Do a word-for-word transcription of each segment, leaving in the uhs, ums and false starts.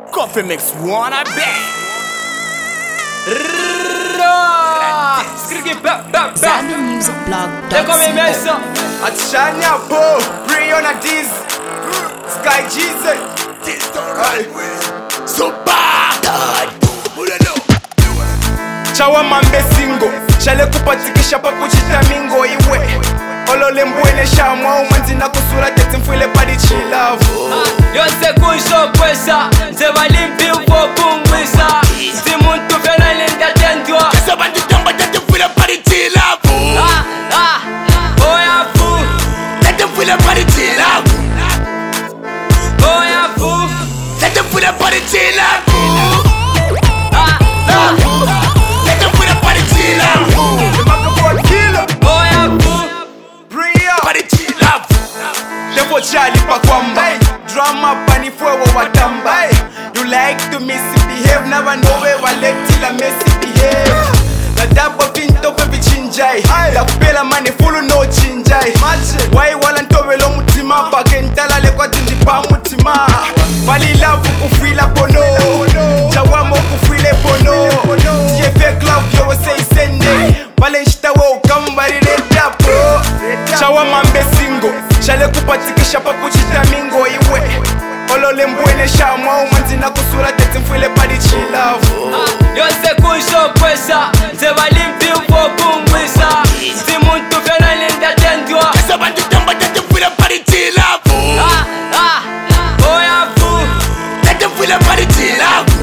Coffee makes one, I bet. Zambian Music Blog. Atishanya po, Brion Adiz, Sky Jesus, Super Chawa mambe singo, chale kupatikisha pa kuchita mingo iwe Olole mbwene shamwa umanzi na kusura teti mfwile padi chilavu Yose kunsho kwesa, nzeba limpi upo kungwisa Si muntu fena linda tendwa Kesa bandu tamba teti mfwile padi chilavu Ah, ah, oya fu Teti mfwile padi chilavu Oya fu Teti mfwile padi chilavu Ah, ah, Teti mfwile padi chilavu Makapo kilo, oya fu Brion Padi chilavu Devo chali pa kwamba Drama pani fuego watamba You like to misbehave Never know where waletila misbehave Na dabo pinto pepi chinjai La kupela mani fulu no chinjai Wai wala ntowe lo mutima Pakentala le kwa tindi pa mutima Wali lavu kufila pono Chawamo kufile pono Tiye fake love yo say sende Wale nshita wo ukambari reda bro Chawa mambe singo Chale kupatikisha pa kuchita mingo iwe Olole mbwene shamwa umanzi na kusura teti mfwile padi chilavu Yose kunsho kwesa, nzeba limpi upo kungwisa Si muntu fena linda tendwa Kesa bandu tamba teti mfwile padi chilavu Ah, ah, oya fu Teti mfwile padi chilavu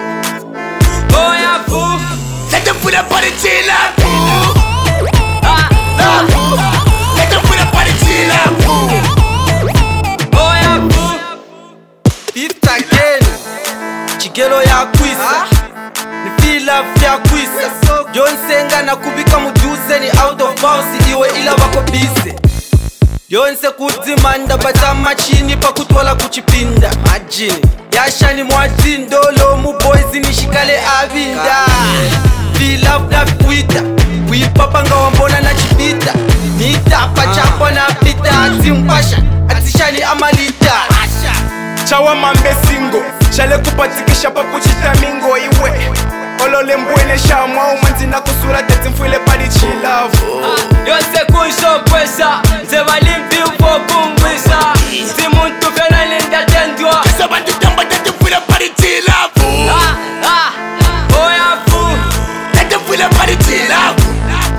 Oya fu Teti mfwile padi chilavu Ah, ah, Teti mfwile padi chilavu oya fu Fifth again, chigelo ya kwisa ni feel love ya kwisa Yonse na kubika mujuze ni out of bounds iwe ila wako busy Yonse kudzimanda batama chini pakutwala kuchipinda Majini yashani mwazindolo mu boys nishikale avinda Feel love na kuita kuipapa nga wambona na chipita Nitapa chapa na pita atimpasha atishani amalita Chawa mambe singo Chale kupatikisha pa kuchita mingo iwe Olole mbwene shamwa umanzi na kusura teti mfwile padi chilavu Yose kunsho kwesa, nzeba limpi upo kungwisa Si muntu fena linda tendwa Kesa bandu tamba teti mfwile padi chilavu Ah, ah, oya fu Teti mfwile padi chilavu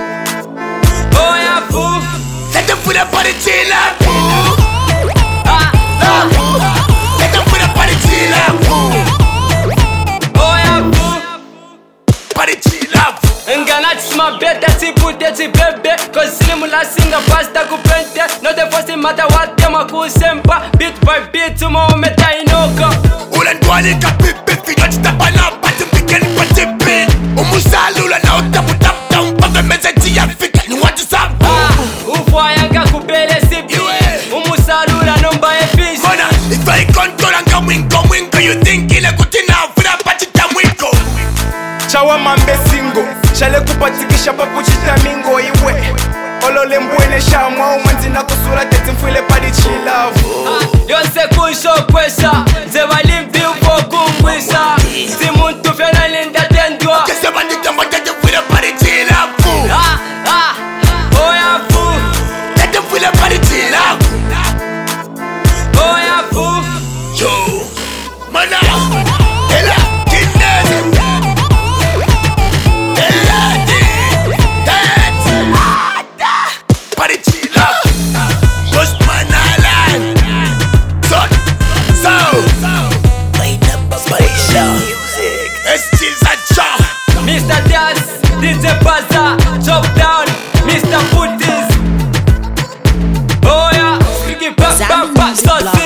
Oya fu Teti mfwile padi chilavu Ah, ah, Teti mfwile padi chilavu oya fu Padi chilavu Nganati smabeta tipute tipebe Kozini mulasinga pasta kupente No the first matter what them akusempa Beat by beat umometa inoko Ula ndwalika pipi Finyoti tabana pati mpikeni pati pi Umusalula na utabu tap down Pave mezeti ya fika ni watu sabu Ah, ufwayanga kupele sipi Umusalula nomba efisi Mona, ifa ikontola nga mwingo mwingo You think ile kutina ufira pati tamwiko Chawa mambe singo Chale kupatikisha pa kuchita mingo iwe Olole mbwene shamwa umanzi na kusura teti mfwile padi chilavu Yose kunsho kwesa, nzeba limpi upo kungwisa Si muntu fena linda tendwa Kesa bandu tamba teti mfwile padi chilavu Ah, ah, oya fu Teti mfwile padi chilavu Oya fu Yo, mana Ela, kinezi Ela, di Tet Padi chilavu Ghost man island Son, so My number Maisha Music Estis a job Mister Das, D J Baza, Chop Down, Mister Putis Oh yeah, Skiki Back Back Back Sauce